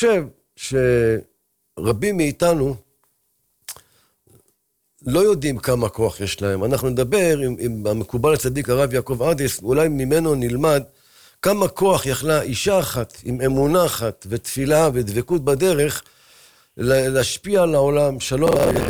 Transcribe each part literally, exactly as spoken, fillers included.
חושב שרבים מאיתנו לא יודעים כמה כוח יש להם. אנחנו נדבר עם, עם המקובל הצדיק הרב יעקב עדיס, אולי ממנו נלמד כמה כוח יכלה אישה אחת עם אמונה אחת ותפילה ודבקות בדרך להשפיע על העולם. שלום.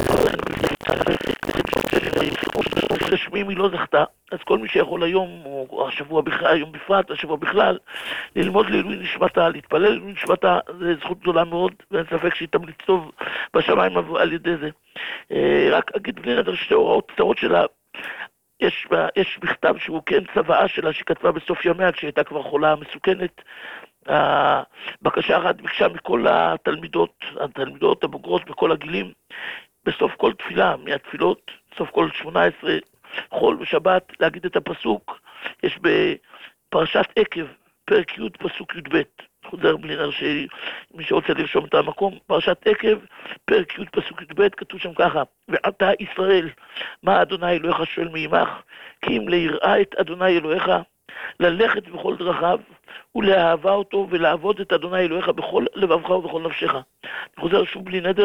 לשמים היא לא זכתה, אז כל מי שיכול היום, או השבוע בכלל, היום בפרט, השבוע בכלל, ללמוד לעילוי נשמתה, להתפלל לעילוי נשמתה, זה זכות גדולה מאוד, ואין ספק שהיא תמליץ טוב בשמיים על ידי זה. רק אגיד בלי נדר שתי הוראות קצרות שלה, יש, יש מכתב שהוא כן צוואה שלה, שכתבה בסוף ימיה, כשהייתה כבר חולה מסוכנת. הבקשה אחת ביקשה מכל התלמידות, התלמידות הבוגרות בכל הגילים, בסוף כל תפילה, מהתפילות, בסוף כל שמונה עשרה חול ושבת, להגיד את הפסוק. יש בפרשת עקב, פרק י' פסוק י' ב', חוזר בלי נר שמי שרוצה לרשום את המקום, פרשת עקב, פרק י' פסוק י' ב', כתוב שם ככה: ואתה ישראל, מה אדוני אלוהיך שואל מעמך, כי אם ליראה את אדוני אלוהיך, ללכת בכל דרכיו, ולאהבה אותו, ולעבוד את אדוני אלוהיך בכל לבבך ובכל נפשך. אני חוזר שוב בלי נדר,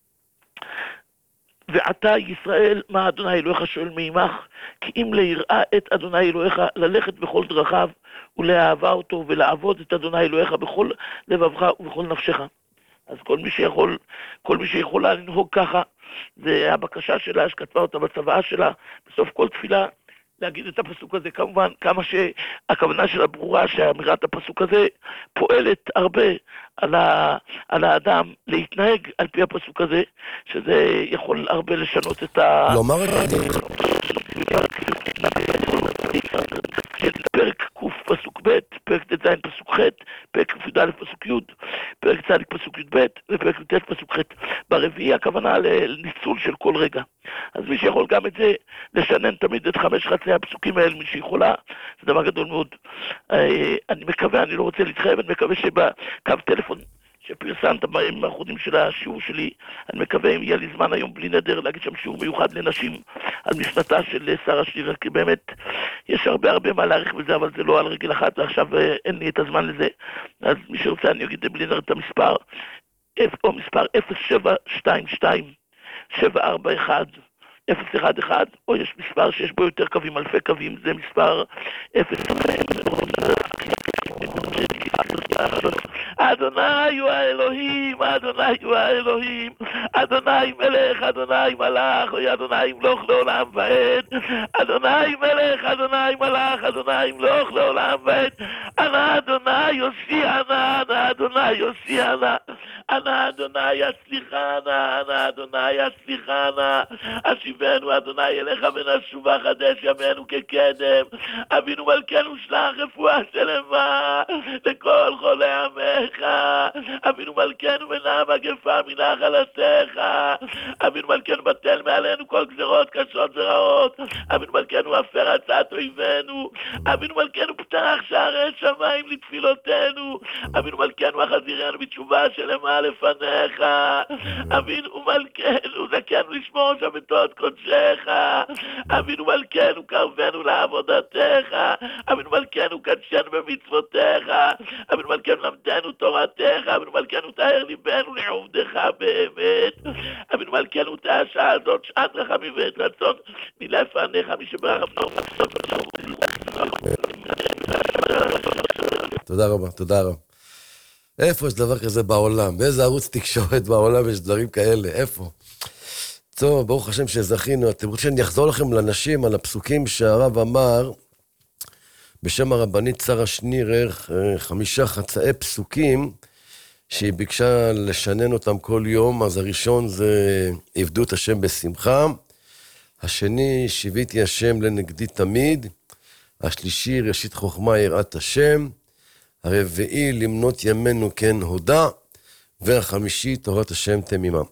ועתה ישראל, מה אדוני אלוהיך שואל מעמך, כי אם ליראה את אדוני אלוהיך, ללכת בכל דרכיו, ולאהבה אותו, ולעבוד את אדוני אלוהיך בכל לבבך ובכל נפשך. אז כל מי שיכול, כל מי שיכולה לנהוג ככה, זה הבקשה שלה, שכתבה אותה בצוואה שלה, בסוף כל תפילה, להגיד את הפסוק הזה. כמובן, כמה שהכוונה שלה ברורה, שאמירת הפסוק הזה פועלת הרבה על, ה, על האדם להתנהג על פי הפסוק הזה, שזה יכול הרבה לשנות את ה... לומר את זה. פרק ק' פסוק ב', פרק ט"ז פסוק ח', פרק כ"ד פסוק י', פרק צ' פסוק י"ב ופרק י"ט פסוק ח'. ברביעי הכוונה לניצול של כל רגע. אז מי שיכול גם את זה לשנן תמיד את חמש חצי הפסוקים האלה, מי שיכולה, זה דבר גדול מאוד. אני מקווה, אני לא רוצה להתחייב, אני מקווה שבקו טלפון שפרסמת בימים האחרונים של השיעור שלי, אני מקווה אם יהיה לי זמן היום בלי נדר להגיד שם שיעור מיוחד לנשים על משנתה של שרה שיר, כי באמת יש הרבה הרבה מה להעריך בזה, אבל זה לא על רגל אחת, ועכשיו אין לי את הזמן לזה. אז מי שרוצה אני אגיד בלי נדר את המספר, או מספר אפס שבע שתיים שתיים שבע ארבע אחת אפס אחד אחד, או יש מספר שיש בו יותר קווים, אלפי קווים, זה מספר אפס אדוני הוא האלוהים, אדוני הוא האלוהים, אדוני מלך, אדוני מלך, אוי אדוני מלוך לעולם ועד, אדוני מלך, אדוני מלך, אדוני מלוך לעולם ועד, אנא אדוני יושיע נא, אנא אדוני יושיע נא, אנא אדוני יצליחנה, אנא אדוני יצליחנה, אשיבנו אדוני אליך ונשובה, חדש ימינו כקדם, אבינו מלכנו שלח רפואה שלמה לכל חולי עמך, אבינו מלכנו מנע מגפה מנחלתך, אבינו מלכנו בטל מעלינו כל גזרות קשות ורעות, אבינו מלכנו הפר עצת אויבינו, אבינו מלכנו פתח שערי שמיים לתפילותינו, אבינו מלכנו החזירנו בתשובה שלמה לפניך, אבינו מלכנו זכנו לשמור שבתות קודשך, אבינו מלכנו קרבנו לעבודתך, אבינו מלכנו קדשנו במצוותיך, אבינו מלכנו למדנו תורתך, אבינו מלכנו תאר ליבנו לעובדך באמת, אבינו מלכנו תאה השעה הזאת שעת רחמים ועת רצון מלפניך, מי שברחמנו. תודה רבה, תודה רבה. איפה יש דבר כזה בעולם? באיזה ערוץ תקשורת בעולם יש דברים כאלה? איפה? טוב, ברוך השם שזכינו. אתם רוצים שאני אחזור לכם לנשים על הפסוקים שהרב אמר בשם הרבנית שרה שניר, חמישה חצאי פסוקים שהיא ביקשה לשנן אותם כל יום. אז הראשון זה עבדו את השם בשמחה, השני שיביתי השם לנגדי תמיד, השלישי ראשית חוכמה יראת השם, הרביעי למנות ימינו כן הודה, והחמישי תורת השם תמימה.